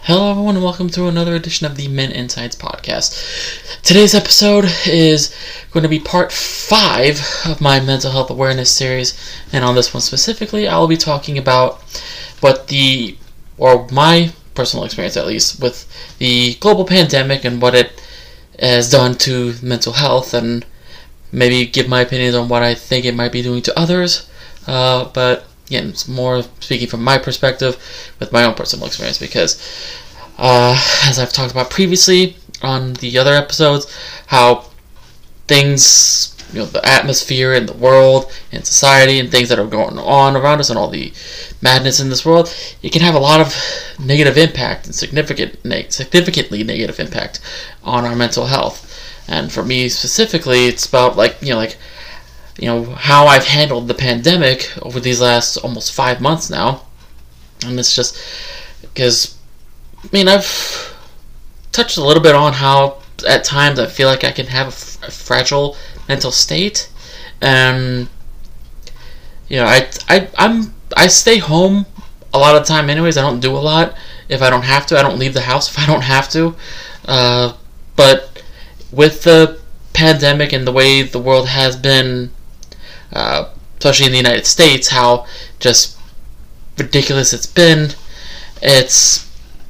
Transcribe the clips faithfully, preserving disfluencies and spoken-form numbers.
Hello everyone and welcome to another edition of the Men Insights podcast. Today's episode is going to be part five of my mental health awareness series, and on this one specifically I'll be talking about what the, or my personal experience at least, with the global pandemic and what it has done to mental health, and maybe give my opinions on what I think it might be doing to others, uh, but again, it's more speaking from my perspective with my own personal experience because, uh, as I've talked about previously on the other episodes, how things, you know, the atmosphere in the world and society and things that are going on around us and all the madness in this world, it can have a lot of negative impact and significant, significantly negative impact on our mental health. And for me specifically, it's about like, you know, like, you know, how I've handled the pandemic over these last almost five months now. And it's just because, I mean, I've touched a little bit on how at times I feel like I can have a, f- a fragile mental state. And, you know, I, I, I'm, I stay home a lot of the time anyways. I don't do a lot if I don't have to. I don't leave the house if I don't have to. Uh, but with the pandemic and the way the world has been, Uh, especially in the United States, how just ridiculous it's been. It's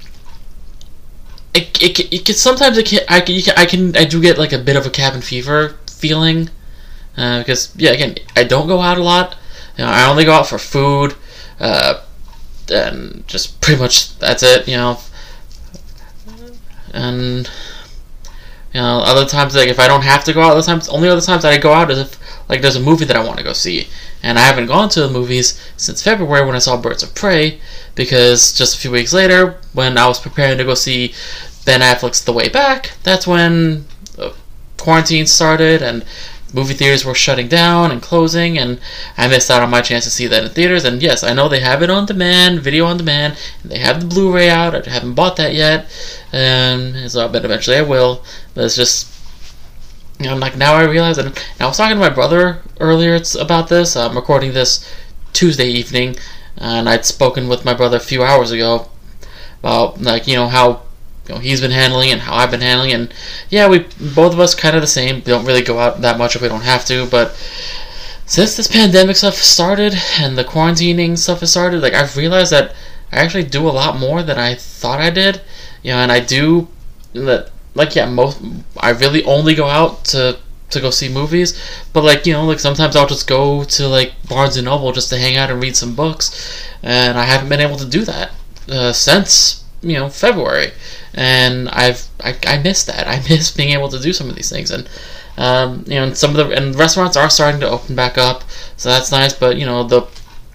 it it, it can sometimes it can I can, you can I can I do get like a bit of a cabin fever feeling, uh, because yeah, again, I don't go out a lot. You know, I only go out for food, uh, and just pretty much that's it. You know, and you know, other times, like if I don't have to go out, other times only other times that I go out is if like there's a movie that I want to go see, and I haven't gone to the movies since February when I saw Birds of Prey, because just a few weeks later when I was preparing to go see Ben Affleck's The Way Back, that's when uh, quarantine started and movie theaters were shutting down and closing, and I missed out on my chance to see that in theaters. And yes, I know they have it on demand, video on demand, and they have the Blu-ray out. I haven't bought that yet, and so, but eventually I will. But it's just, you know, like now I realize, and I was talking to my brother earlier about this. I'm recording this Tuesday evening, and I'd spoken with my brother a few hours ago about, like, you know, how, you know, he's been handling it and how I've been handling it. And yeah, we both of us kind of the same. We don't really go out that much if we don't have to, but since this pandemic stuff started and the quarantining stuff has started, like, I've realized that I actually do a lot more than I thought I did. You know, and I do that. Like, yeah, most I really only go out to to go see movies, but like, you know, like sometimes I'll just go to like Barnes and Noble just to hang out and read some books, and I haven't been able to do that uh, since, you know, February, and I've I, I miss that. I miss being able to do some of these things, and um, you know, and some of the and restaurants are starting to open back up, so that's nice. But you know, the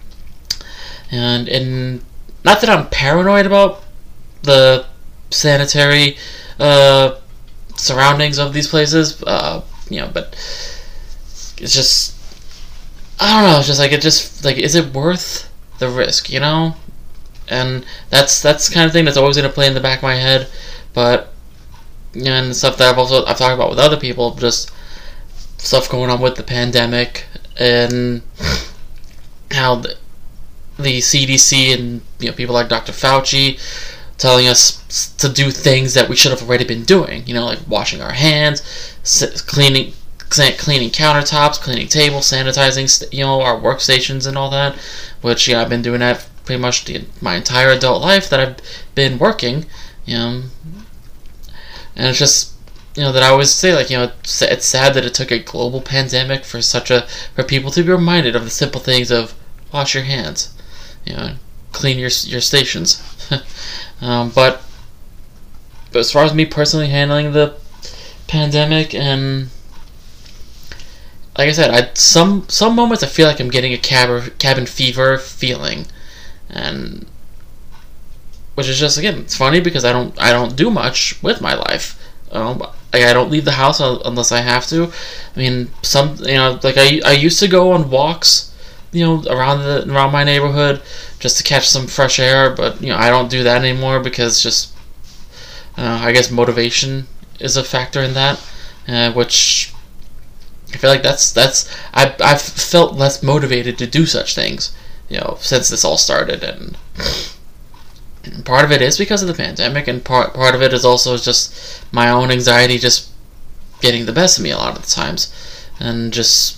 and and not that I'm paranoid about the sanitary uh, surroundings of these places, uh, you know, but it's just, I don't know, it's just like, it just, like, is it worth the risk, you know? And that's, that's the kind of thing that's always going to play in the back of my head, but, you know, and stuff that I've also, I've talked about with other people, just stuff going on with the pandemic, and how the, the C D C and, you know, people like Doctor Fauci telling us to do things that we should have already been doing, you know, like washing our hands, cleaning cleaning countertops, cleaning tables, sanitizing, you know, our workstations and all that, which, yeah, I've been doing that pretty much the, my entire adult life that I've been working, you know, and it's just, you know, that I always say, like, you know, it's, it's sad that it took a global pandemic for such a, for people to be reminded of the simple things of wash your hands, you know, clean your your stations. um, but, but as far as me personally handling the pandemic, and like I said, I some some moments I feel like I'm getting a cabin cabin fever feeling, and which is just, again, it's funny because I don't I don't do much with my life. Um, like, I don't leave the house unless I have to. I mean, some, you know, like I I used to go on walks, you know, around the around my neighborhood just to catch some fresh air, but, you know, I don't do that anymore because just, uh, I guess motivation is a factor in that, uh, which I feel like that's that's I I've felt less motivated to do such things, you know, since this all started, and part of it is because of the pandemic, and part part of it is also just my own anxiety just getting the best of me a lot of the times, and just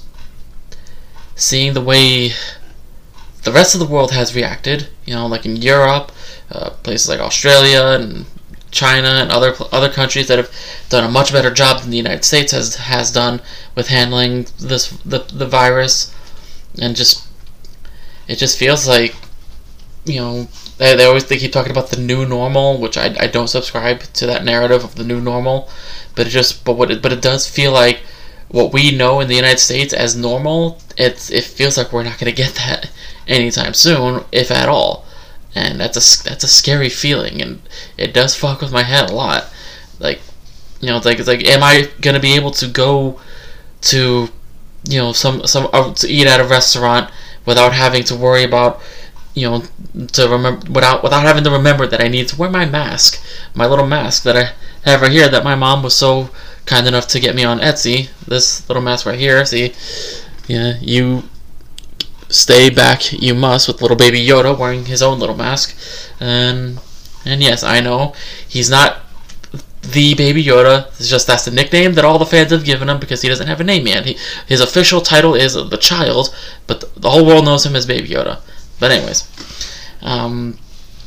seeing the way the rest of the world has reacted. You know, like in Europe, uh, places like Australia and China and other other countries that have done a much better job than the United States has has done with handling this the the virus, and just it just feels like, you know, they, they always they keep talking about the new normal, which I, I don't subscribe to that narrative of the new normal, but it just but what it, but it does feel like what we know in the United States as normal. It's it feels like we're not going to get that anytime soon, if at all. And that's a, that's a scary feeling, and it does fuck with my head a lot. Like, you know, it's like, it's like, am I gonna be able to go to, you know, some some uh, to eat at a restaurant without having to worry about, you know, to remember without without having to remember that I need to wear my mask, my little mask that I have right here that my mom was so kind enough to get me on Etsy. This little mask right here. See, yeah, you. Stay back you must, with little baby Yoda wearing his own little mask. And and yes, I know he's not the baby Yoda. It's just that's the nickname that all the fans have given him because he doesn't have a name yet. He, his official title is the Child, but the, the whole world knows him as Baby Yoda. But anyways, um,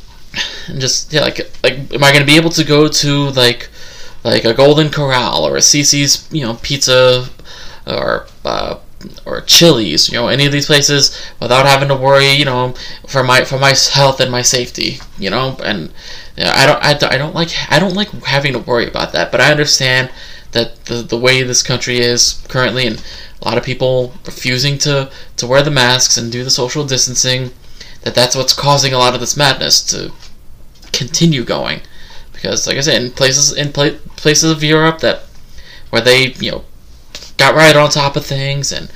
and just yeah, like like am I gonna be able to go to like like a Golden Corral or a Cece's, you know, pizza, or uh, or Chili's, you know, any of these places without having to worry, you know, for my for my health and my safety, you know, and you know, I don't I, I don't like I don't like having to worry about that, but I understand that the the way this country is currently, and a lot of people refusing to to wear the masks and do the social distancing, that that's what's causing a lot of this madness to continue going, because like I said, in places in pla- places of Europe that where they, you know, got right on top of things and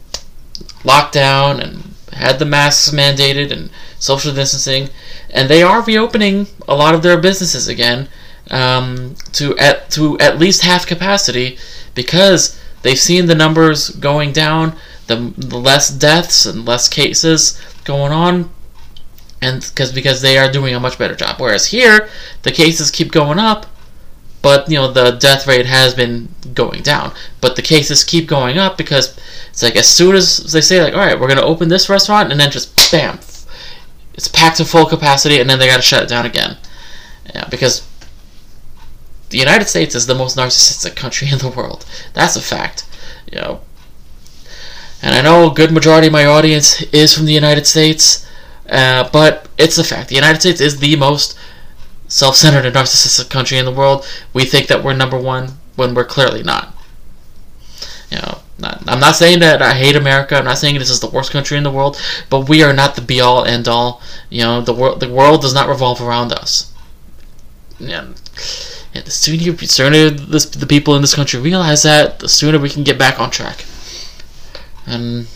locked down and had the masks mandated and social distancing, and they are reopening a lot of their businesses again, um, to at to at least half capacity, because they've seen the numbers going down, the, the less deaths and less cases going on, and because because they are doing a much better job. Whereas here, the cases keep going up, but you know the death rate has been going down, but the cases keep going up because it's like as soon as they say like, all right, we're gonna open this restaurant, and then just bam, it's packed to full capacity, and then they gotta shut it down again. Yeah, because the United States is the most narcissistic country in the world. That's a fact, you know. And I know a good majority of my audience is from the United States, uh, but it's a fact. The United States is the most self-centered and narcissistic country in the world. We think that we're number one when we're clearly not. You know, not, I'm not saying that I hate America. I'm not saying this is the worst country in the world, but we are not the be-all, end-all. You know, the world the world does not revolve around us. Yeah, yeah, the sooner, the sooner this, the people in this country realize that, the sooner we can get back on track. And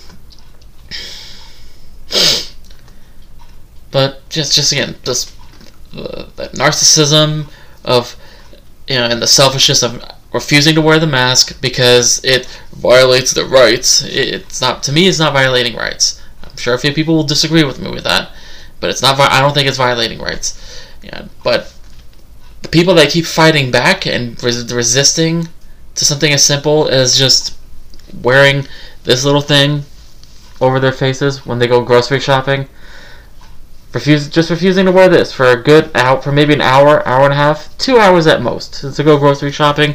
but just just again, this uh, that narcissism of, you know, and the selfishness of refusing to wear the mask because it violates their rights. It's not, to me, it's not violating rights. I'm sure a few people will disagree with me with that, but it's not. I don't think it's violating rights. Yeah, but the people that keep fighting back and res- resisting to something as simple as just wearing this little thing over their faces when they go grocery shopping, refuse just refusing to wear this for a good out for maybe an hour, hour and a half, two hours at most to go grocery shopping.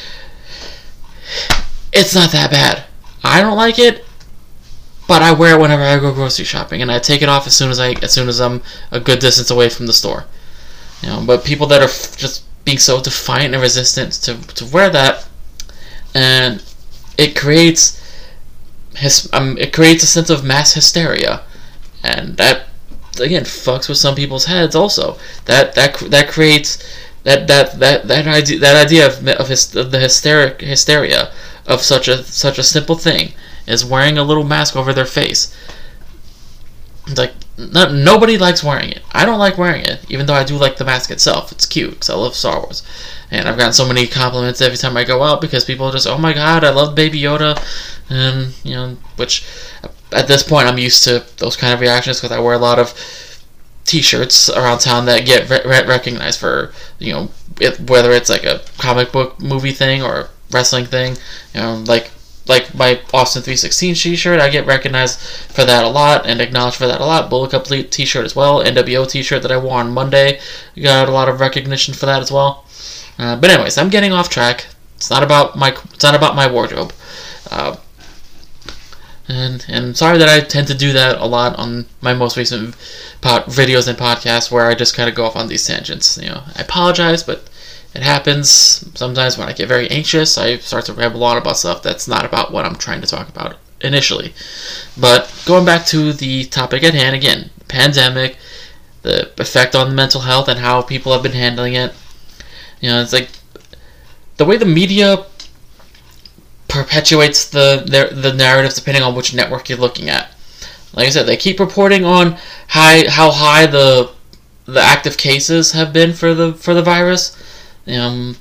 It's not that bad. I don't like it, but I wear it whenever I go grocery shopping, and I take it off as soon as I as soon as I'm a good distance away from the store. You know, but people that are f- just being so defiant and resistant to to wear that, and it creates his um it creates a sense of mass hysteria, and that again fucks with some people's heads. Also, that that that creates that that that that idea that idea of of, his, of the hysteric hysteria of such a such a simple thing as wearing a little mask over their face. It's like, not, nobody likes wearing it. I don't like wearing it, even though I do like the mask itself. It's cute because I love Star Wars, and I've gotten so many compliments every time I go out because people are just, oh my god, I love Baby Yoda, and you know, which at this point I'm used to those kind of reactions because I wear a lot of T-shirts around town that get re- recognized for, you know, it, whether it's like a comic book movie thing or a wrestling thing, you know, like like my Austin three sixteen T-shirt, I get recognized for that a lot and acknowledged for that a lot. Bullet Complete T-shirt as well, N W O T-shirt that I wore on Monday, got a lot of recognition for that as well. Uh, but anyways, I'm getting off track. It's not about my it's not about my wardrobe. Uh, And and sorry that I tend to do that a lot on my most recent pod, videos and podcasts, where I just kind of go off on these tangents. You know, I apologize, but it happens. Sometimes when I get very anxious, I start to ramble on about stuff that's not about what I'm trying to talk about initially. But going back to the topic at hand again, pandemic, the effect on mental health and how people have been handling it. You know, it's like the way the media perpetuates the their, the narratives depending on which network you're looking at. Like I said, they keep reporting on high how high the the active cases have been for the for the virus, um,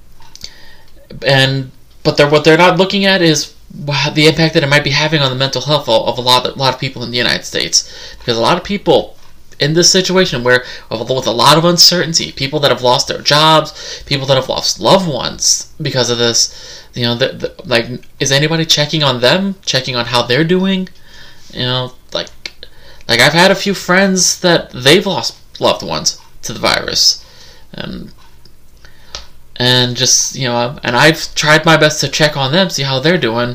and but they're what they're not looking at is the impact that it might be having on the mental health of a lot of, a lot of people in the United States, because a lot of people in this situation where with a lot of uncertainty, people that have lost their jobs, people that have lost loved ones because of this, you know, the, the, like, is anybody checking on them, checking on how they're doing? You know, like, like I've had a few friends that they've lost loved ones to the virus, and and just, you know, and I've tried my best to check on them, see how they're doing,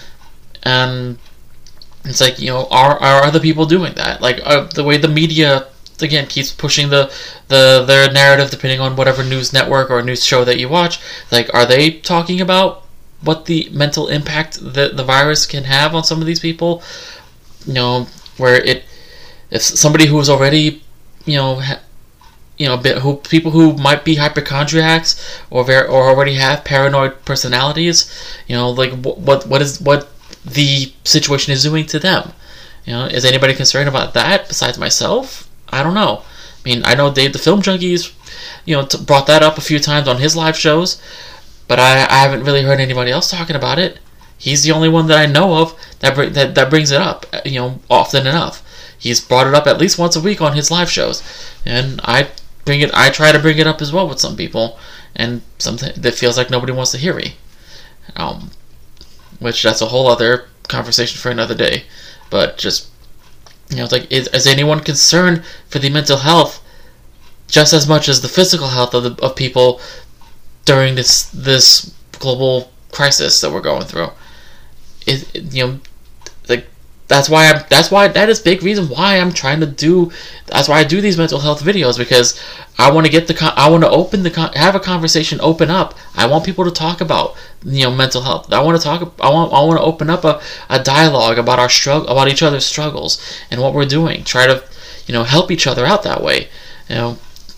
and it's like, you know, are are other people doing that? Like, uh, the way the media, again, keeps pushing the, the their narrative depending on whatever news network or news show that you watch. Like, are they talking about what the mental impact that the virus can have on some of these people? You know, where it, if somebody who is already, you know, ha, you know, bit, who people who might be hypochondriacs or very, or already have paranoid personalities, you know, like what what is what the situation is doing to them. You know, is anybody concerned about that besides myself? I don't know. I mean, I know Dave the Film Junkies, you know, t- brought that up a few times on his live shows, but I, I haven't really heard anybody else talking about it. He's the only one that I know of that br- that that brings it up, you know, often enough. He's brought it up at least once a week on his live shows, and I bring it. I try to bring it up as well with some people, and something that feels like nobody wants to hear me. Um. Which, that's a whole other conversation for another day. But just, you know, it's like, is, is anyone concerned for the mental health just as much as the physical health of the, of people during this this global crisis that we're going through? It, it, you know, like, that's why I'm. That's why that is big reason why I'm trying to do. That's why I do these mental health videos, because I want to get the. I want to open the. Have a conversation. Open up. I want people to talk about, you know, mental health. I want to talk. I want. I want to open up a, a dialogue about our struggle, about each other's struggles and what we're doing. Try to, you know, help each other out that way. You know,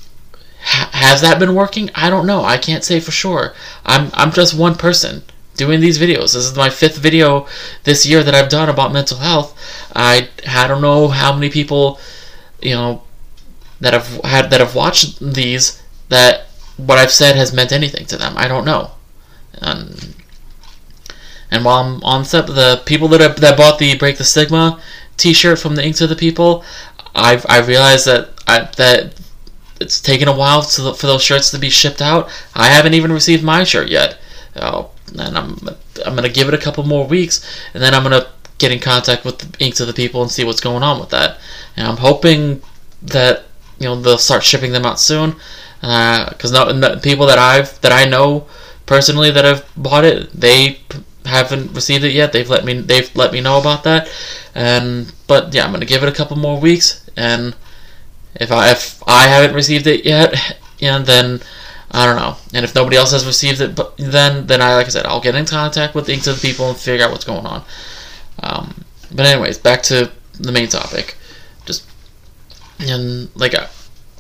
ha, has that been working? I don't know. I can't say for sure. I'm. I'm just one person doing these videos. This is my fifth video this year that I've done about mental health. I I don't know how many people, you know, that have had that have watched these, that what I've said has meant anything to them. I don't know. And and while I'm on step, the people that have, that bought the Break the Stigma T-shirt from the Ink to the People, I've I realized that I, that it's taken a while to, for those shirts to be shipped out. I haven't even received my shirt yet. Oh, and I'm I'm gonna give it a couple more weeks, and then I'm gonna get in contact with the Ink to the People and see what's going on with that. And I'm hoping that, you know, they'll start shipping them out soon, because uh, no, people that I've that I know personally that have bought it, they haven't received it yet. They've let me they've let me know about that, and but yeah, I'm gonna give it a couple more weeks, and if I if I haven't received it yet, and then I don't know. And if nobody else has received it, but then then I like I said, I'll get in contact with the Ink to the People and figure out what's going on. Um, but anyways, back to the main topic. Just and like a,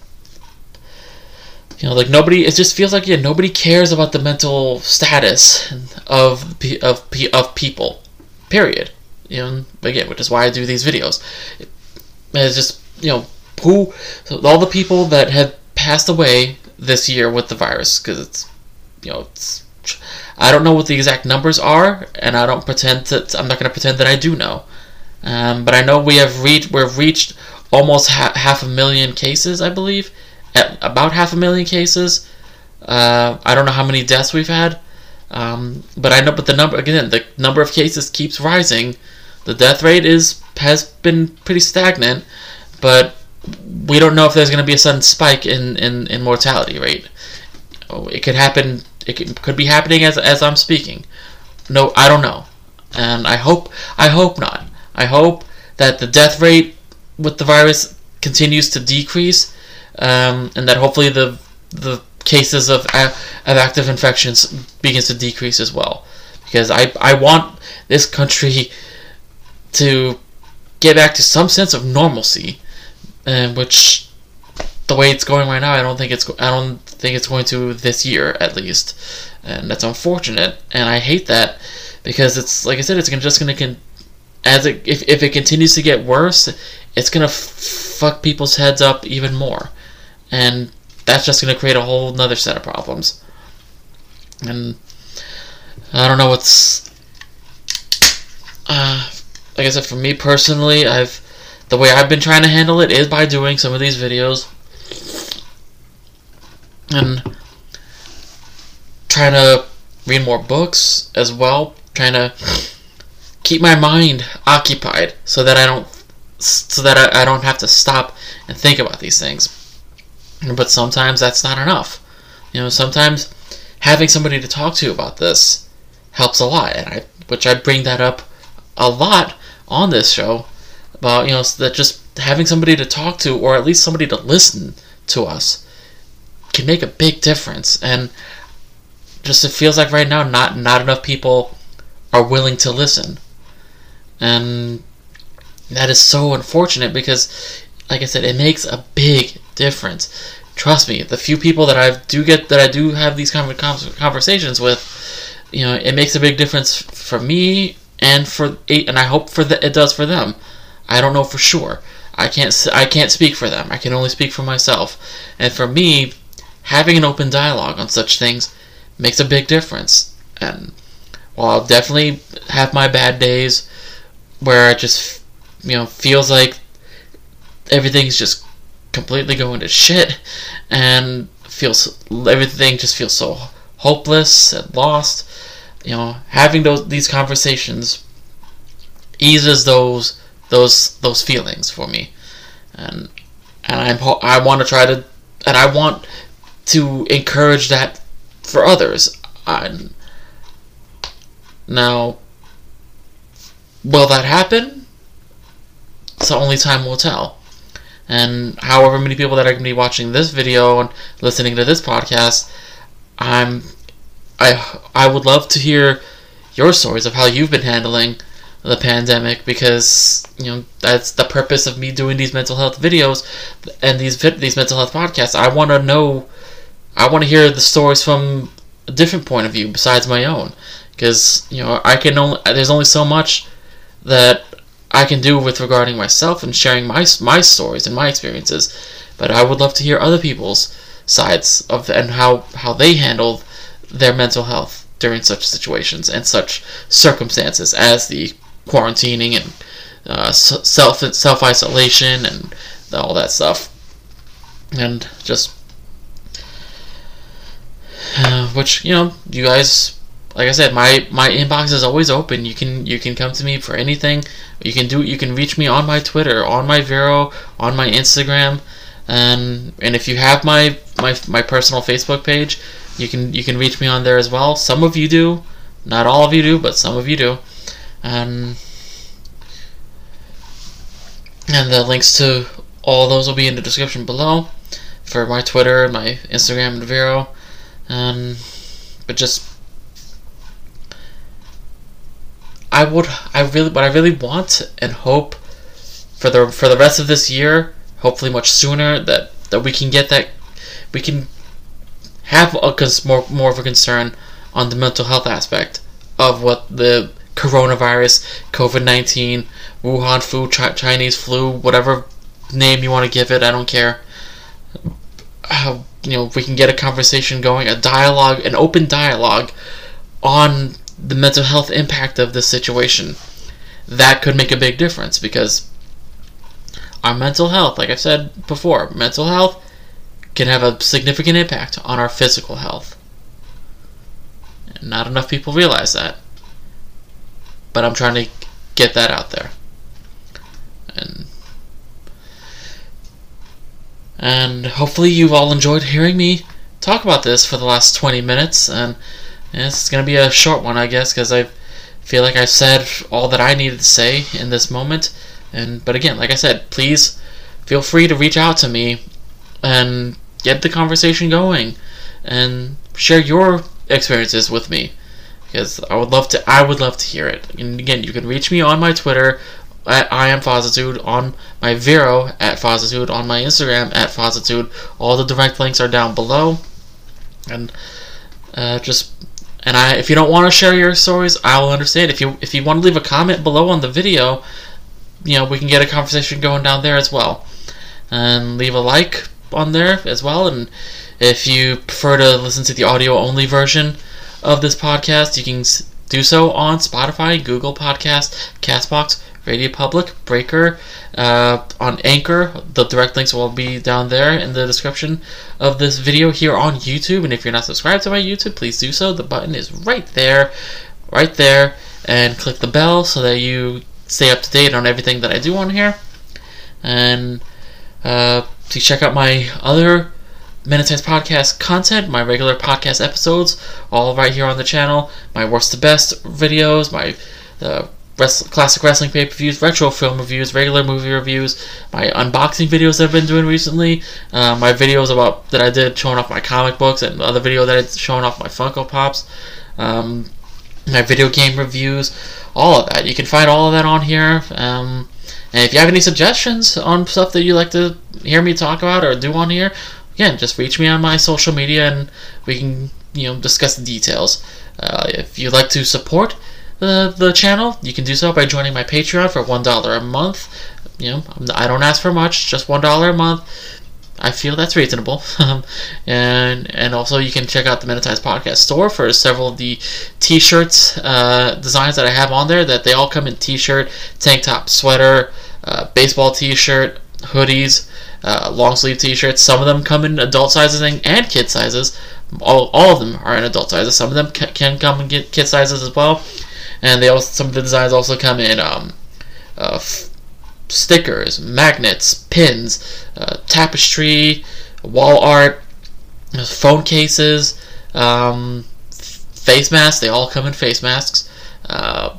you know, like nobody. It just feels like yeah, nobody cares about the mental status of of of people. Period. You know, again, which is why I do these videos. It, it's just, you know, who so all the people that have passed away this year with the virus, because it's, you know, it's, I don't know what the exact numbers are, and I don't pretend to. I'm not going to pretend that I do know, um, but I know we have reached. We've reached almost ha- half a million cases, I believe, at about half a million cases. Uh, I don't know how many deaths we've had, um, but I know. But the number again, the number of cases keeps rising. The death rate is has been pretty stagnant, but we don't know if there's going to be a sudden spike in, in, in mortality rate. It could happen. It could, could be happening as as I'm speaking. No, I don't know, and I hope I hope not. I hope that the death rate with the virus continues to decrease, um, and that hopefully the the cases of of active infections begins to decrease as well. Because I I want this country to get back to some sense of normalcy, and which the way it's going right now, I don't think it's I don't think it's going to this year at least, and that's unfortunate. And I hate that because it's like I said, it's gonna, just going to con- as it if if it continues to get worse, it's gonna f- fuck people's heads up even more, and that's just gonna create a whole another set of problems. And I don't know what's uh, like I said, for me personally, I've the way I've been trying to handle it is by doing some of these videos and trying to read more books as well, trying to keep my mind occupied so that I don't so that I, I don't have to stop and think about these things. But sometimes that's not enough. You know, sometimes having somebody to talk to about this helps a lot, and I which I bring that up a lot on this show about, you know, that just having somebody to talk to, or at least somebody to listen to us, can make a big difference. And just it feels like right now not not enough people are willing to listen, and that is so unfortunate because, like I said, it makes a big difference. Trust me, the few people that I do get that I do have these conversations with, you know, it makes a big difference for me and for and I hope for the, it does for them. I don't know for sure. I can't I can't speak for them. I can only speak for myself. And for me, having an open dialogue on such things makes a big difference. And while I'll definitely have my bad days where it just, you know, feels like everything's just completely going to shit and feels everything just feels so hopeless and lost, you know, having those these conversations eases those those those feelings for me, and and I'm I want to try to and I want to encourage that for others. I, now, will that happen? So only time will tell. And however many people that are going to be watching this video and listening to this podcast, I'm I I would love to hear your stories of how you've been handling the pandemic, because, you know, that's the purpose of me doing these mental health videos and these these mental health podcasts. I want to know, I want to hear the stories from a different point of view besides my own, because, you know, I can only there's only so much that I can do with regarding myself and sharing my my stories and my experiences, but I would love to hear other people's sides of and how how they handled their mental health during such situations and such circumstances as the quarantining and uh, self self isolation and all that stuff, and just uh, which, you know, you guys, like I said, my my inbox is always open. You can you can come to me for anything. You can do you can reach me on my Twitter, on my Vero, on my Instagram, and and if you have my my my personal Facebook page, you can you can reach me on there as well. Some of you do, not all of you do, but some of you do. Um, and the links to all those will be in the description below for my Twitter, my Instagram, and Vero. Um, but just, I would, I really, what I really want and hope for the for the rest of this year, hopefully much sooner, that that we can get that, we can have a cons- more more of a concern on the mental health aspect of what the coronavirus, COVID nineteen, Wuhan flu, Ch- Chinese flu, whatever name you want to give it, I don't care. How, you know, if we can get a conversation going, a dialogue, an open dialogue on the mental health impact of this situation, that could make a big difference, because our mental health, like I said before, mental health can have a significant impact on our physical health. And not enough people realize that. But I'm trying to get that out there. And and hopefully you've all enjoyed hearing me talk about this for the last twenty minutes. And it's going to be a short one, I guess, because I feel like I've said all that I needed to say in this moment. And but again, like I said, please feel free to reach out to me and get the conversation going and share your experiences with me, because I would love to I would love to hear it. And again, you can reach me on my Twitter at I am Fozitude, on my Vero at Fozitude, on my Instagram at Fozitude. All the direct links are down below. And uh, just and I if you don't want to share your stories, I will understand. If you if you want to leave a comment below on the video, you know, we can get a conversation going down there as well. And leave a like on there as well. And if you prefer to listen to the audio only version of this podcast, you can do so on Spotify, Google Podcast, Castbox, Radio Public, Breaker, uh, on Anchor. The direct links will be down there in the description of this video here on YouTube. And if you're not subscribed to my YouTube, please do so. The button is right there, right there, and click the bell so that you stay up to date on everything that I do on here. And uh, please check out my other Minutize Podcast content, my regular podcast episodes, all right here on the channel. My worst to best videos, my uh, rest- classic wrestling pay-per-views, retro film reviews, regular movie reviews, my unboxing videos that I've been doing recently, uh, my videos about that I did showing off my comic books, and other video that I did showing off my Funko Pops, um, my video game reviews, all of that. You can find all of that on here. Um, and if you have any suggestions on stuff that you like to hear me talk about or do on here, again, just reach me on my social media and we can, you know, discuss the details. Uh, if you'd like to support the the channel, you can do so by joining my Patreon for one dollar a month. You know, I don't ask for much, just one dollar a month. I feel that's reasonable. and and also you can check out the Minutize Podcast store for several of the t-shirts uh, designs that I have on there. That they all come in t-shirt, tank top, sweater, uh, baseball t-shirt, hoodies, uh, long sleeve t-shirts. Some of them come in adult sizes and, and kid sizes. All, all of them are in adult sizes. Some of them ca- can come in kid sizes as well. And they also some of the designs also come in um, uh, f- stickers, magnets, pins, uh, tapestry, wall art, phone cases, um, face masks. They all come in face masks. Uh,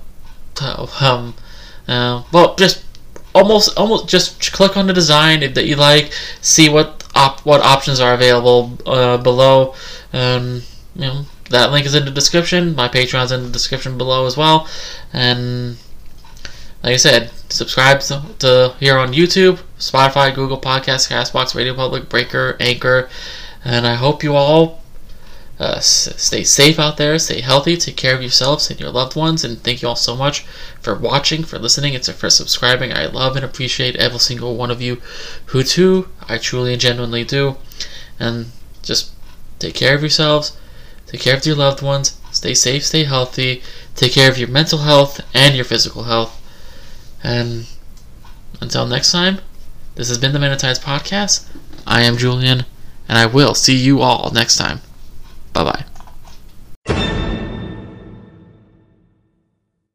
um, uh, well, just almost, almost just click on the design that you like. See what op- what options are available uh, below. Um, you know, that link is in the description. My Patreon's in the description below as well. And like I said, subscribe to, to here on YouTube, Spotify, Google Podcasts, Castbox, Radio Public, Breaker, Anchor, and I hope you all uh, s- stay safe out there, stay healthy, take care of yourselves and your loved ones, and thank you all so much for watching, for listening, and for subscribing. I love and appreciate every single one of you who too, I truly and genuinely do, and just take care of yourselves, take care of your loved ones, stay safe, stay healthy, take care of your mental health and your physical health. And until next time, this has been the Minutize Podcast. I am Julian, and I will see you all next time. Bye-bye.